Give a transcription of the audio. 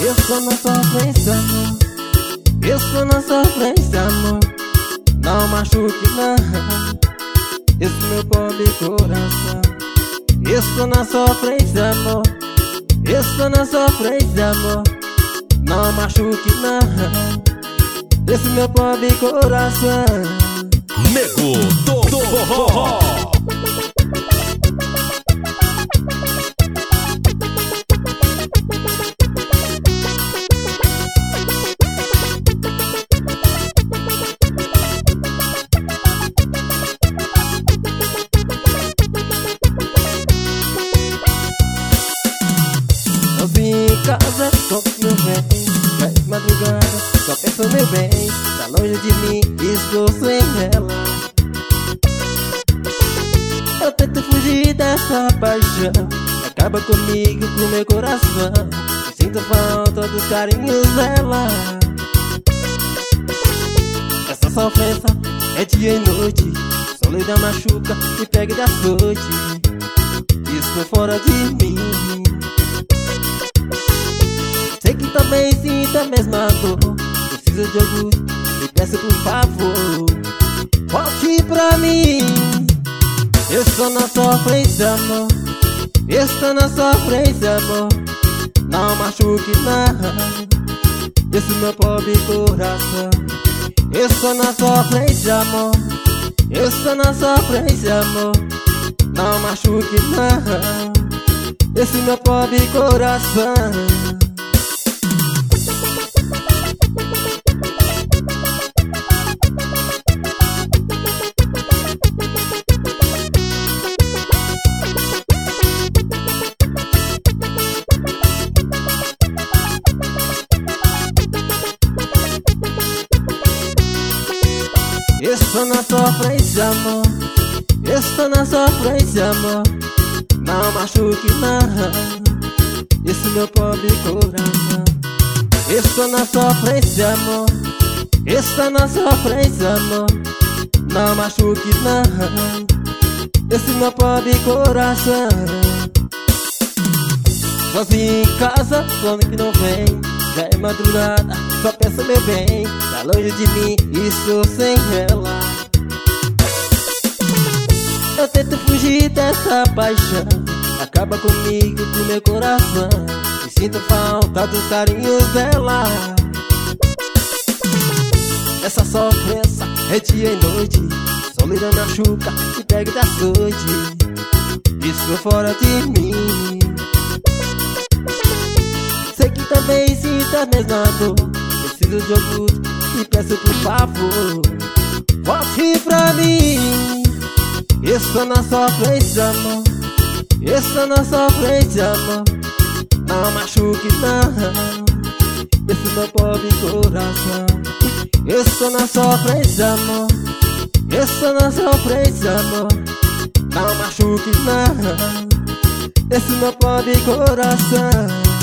Estou na sofrência, amor. Estou na sofrência, amor. Não machuque não esse meu pobre coração. Estou na sofrência, amor. Estou na sofrência, amor. Não machuque não esse meu pobre coração. Nego do Forró. Eu vim em casa com meu bem, vai de madrugada, só penso meu bem. Tá longe de mim, estou sem ela. Eu tento fugir dessa paixão, acaba comigo, com meu coração. Eu sinto falta dos carinhos dela. Essa sofrência é dia e noite, solidão machuca e pega da sorte. Estou fora de mim. Sei que também sinto a mesma dor. Preciso de orgulho, me peço por favor, volte pra mim. Estou na sofrência, amor. Estou na sofrência, amor. Não machuque não esse meu pobre coração. Estou na sofrência, amor. Estou na sofrência, amor. Não machuque não esse meu pobre coração. Estou na sofrência, amor. Estou na sofrência, amor. Não machuque não esse meu pobre coração. Estou na sofrência, amor. Estou na sofrência, amor. Não machuque não esse meu pobre coração. Sozinho em casa, sono que não vem. Já é madrugada, só penso meu bem. Tá longe de mim, estou sem ela. Eu tento fugir dessa paixão, acaba comigo, com meu coração. Me sinto falta dos carinhos dela. Essa sofrência é dia e noite, solidão machuca e pega da sorte. Estou fora de mim. Sei que também sinto a mesma dor. Preciso de orgulho e peço por favor, volte pra mim. Estou na sofrência, amor. Estou na sofrência, amor. Não machuque não esse meu pobre coração. Estou na sofrência, amor. Estou na sofrência, amor. Não machuque não esse meu pobre coração.